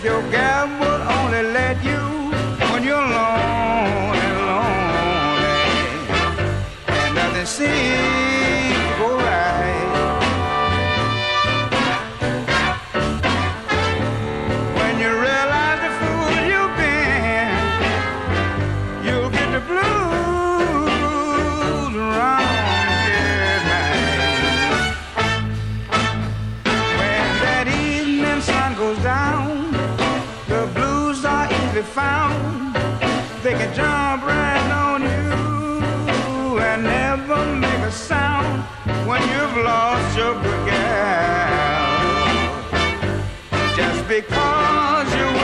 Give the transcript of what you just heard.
your gal would only let you when you're lonely, and nothing seems to go right. When you realize the fool you've been, you'll get the blues around midnight. When that evening sun goes down, the blues are easily found. They can jump right on you and never make a sound when you've lost your good gal. Just because you